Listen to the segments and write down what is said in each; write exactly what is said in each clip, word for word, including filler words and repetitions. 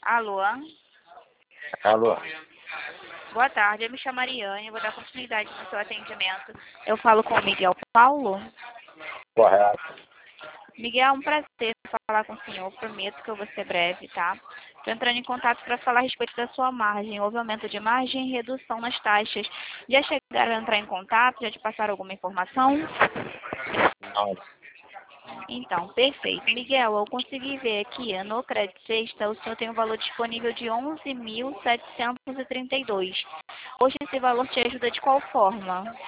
Alô? Alô? Boa tarde, eu me chamo Ariane, vou dar continuidade no seu atendimento. Eu falo com o Miguel Paulo. Correto. Miguel, é um prazer falar com o senhor, prometo que eu vou ser breve, tá? Estou entrando em contato para falar a respeito da sua margem, houve aumento de margem e redução nas taxas. Já chegaram a entrar em contato, já te passaram alguma informação? Não. Então, perfeito. Miguel, eu consegui ver aqui no Crédito Sexta, o senhor tem um valor disponível de onze mil setecentos e trinta e dois. Hoje esse valor te ajuda de qual forma?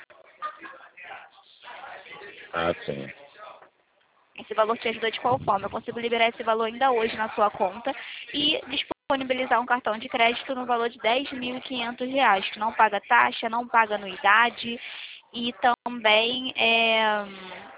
Ah, sim. Esse valor te ajuda de qual forma? Eu consigo liberar esse valor ainda hoje na sua conta e disponibilizar um cartão de crédito no valor de dez mil e quinhentos reais, que não paga taxa, não paga anuidade e também é,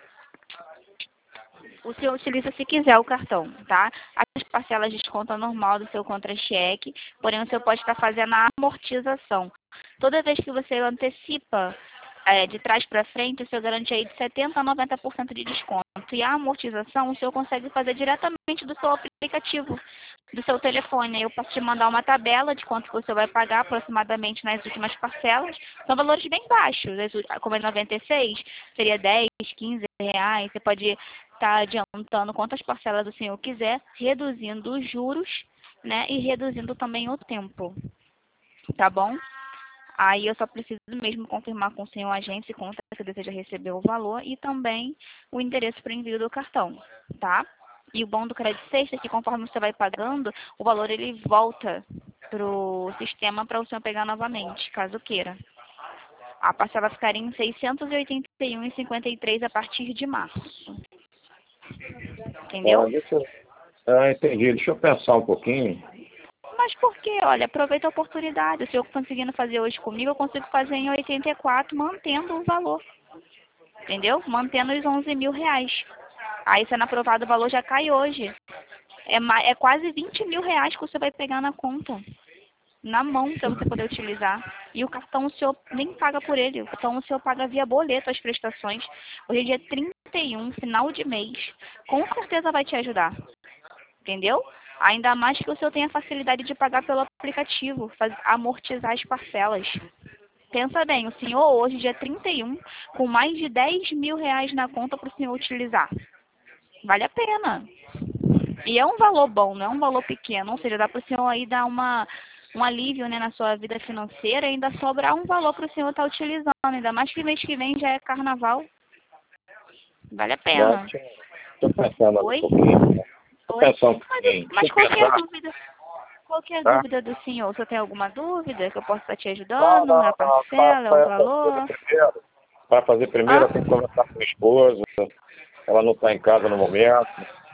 o senhor utiliza se quiser o cartão, tá? As parcelas de desconto normal do seu contra-cheque, porém o senhor pode estar fazendo a amortização. Toda vez que você antecipa é, de trás para frente, o senhor garante aí de setenta a noventa por cento de desconto. E a amortização o senhor consegue fazer diretamente do seu aplicativo, do seu telefone. Eu posso te mandar uma tabela de quanto você vai pagar aproximadamente nas últimas parcelas. São valores bem baixos, como é noventa e seis, seria dez, quinze reais. Você pode estar adiantando quantas parcelas o senhor quiser, reduzindo os juros, né, e reduzindo também o tempo. Tá bom? Aí eu só preciso mesmo confirmar com o senhor agente se conta que deseja receber o valor e também o endereço para envio do cartão, tá? E o bom do Crédito Sexta é que conforme você vai pagando, o valor ele volta pro sistema para o senhor pegar novamente, caso queira. A parcela ficaria em seiscentos e oitenta e um reais e cinquenta e três centavos a partir de março. Entendeu? Ah, deixa eu... ah, entendi. Deixa eu pensar um pouquinho. Mas por quê? Olha, aproveita a oportunidade. Se eu conseguindo fazer hoje comigo, eu consigo fazer em oitenta e quatro, mantendo o valor. Entendeu? Mantendo os onze mil reais. Aí, sendo aprovado, o valor já cai hoje. É, ma- é quase vinte mil reais que você vai pegar na conta. Na mão, para você poder utilizar. E o cartão o senhor nem paga por ele. O cartão o senhor paga via boleto as prestações. Hoje é dia trinta e um, final de mês. Com certeza vai te ajudar. Entendeu? Ainda mais que o senhor tenha facilidade de pagar pelo aplicativo, faz, amortizar as parcelas. Pensa bem, o senhor hoje, dia trinta e um, com mais de dez mil reais na conta para o senhor utilizar. Vale a pena. E é um valor bom, não é um valor pequeno. Ou seja, dá para o senhor aí dar uma, um alívio, né, na sua vida financeira e ainda sobrar um valor para o senhor estar utilizando. Ainda mais que mês que vem já é carnaval. Vale a Não, pena. deixa eu pensar mais um Oi? pouquinho. Deixa eu Oi? pensar um Mas, pouquinho. Deixa mas eu qualquer pensar, dúvida, qualquer tá? dúvida do senhor, o senhor tem alguma dúvida que eu possa estar te Não, ajudando? É a não, não. parcela, é o Para fazer valor? primeiro, para fazer primeiro, Hã? eu tenho que conversar com minha esposa. Ela não está em casa no momento.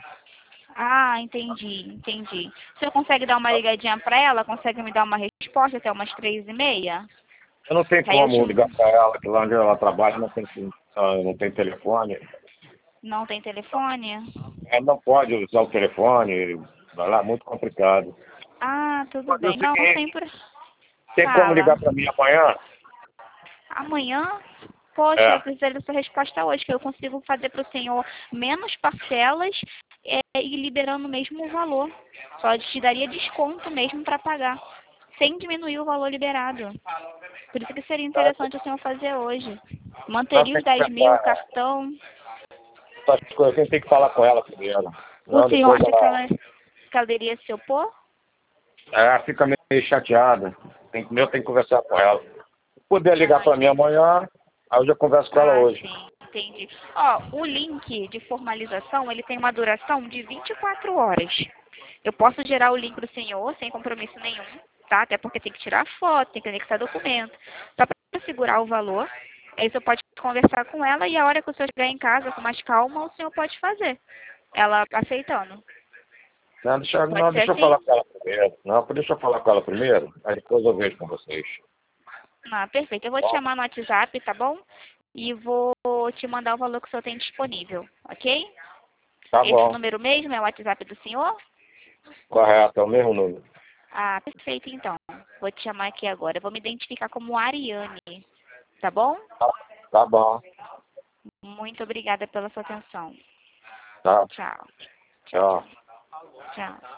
Ah, entendi, entendi. O senhor consegue dar uma ligadinha para ela? Consegue me dar uma resposta até umas três e meia? Eu não tenho Que aí eu te... como ligar para ela, que lá onde ela trabalha não tem, ah, não tem telefone. Não tem telefone? Ela não pode usar o telefone. Vai lá, muito complicado. Ah, tudo Fazer o bem. Não, seguinte, sempre tem como fala. ligar para mim amanhã? Amanhã? Poxa, eu É. precisaria da sua resposta hoje, que eu consigo fazer para o senhor menos parcelas é, e liberando o mesmo valor. Só te daria desconto mesmo para pagar, sem diminuir o valor liberado. Por isso que seria Tá, interessante o senhor fazer hoje. tá, Manteria tem os que dez mil, o pensar cartão. essas coisas, a tem que falar com ela primeiro. O Não, senhor depois acha que ela, ela, que ela iria se opor? ela fica meio chateada. Tem, eu tenho que conversar com ela. Se puder ligar Ah, para mim entendi. amanhã, aí eu já converso com ela Ah, hoje. sim, entendi. Ó, o link de formalização, ele tem uma duração de vinte e quatro horas. Eu posso gerar o link para o senhor sem compromisso nenhum, tá? Até porque tem que tirar foto, tem que anexar documento. Só para segurar o valor. Aí você pode conversar com ela e a hora que o senhor chegar em casa com mais calma, o senhor pode fazer. Ela aceitando. Não, deixa, Pode não, ser deixa eu falar assim? com ela primeiro. Não, deixa eu falar com ela primeiro, aí depois eu vejo com vocês. Ah, perfeito. Eu vou te Bom, chamar no WhatsApp, tá bom? E vou te mandar o valor que o senhor tem disponível, ok? tá Esse bom. número mesmo é o WhatsApp do senhor? Correto, é o mesmo número. Ah, perfeito, então. Vou te chamar aqui agora. Eu vou me identificar como Ariane, tá bom? Tá, tá bom. Muito obrigada pela sua atenção. Tá, Tchau. Tchau, tchau. tchau. Tchau.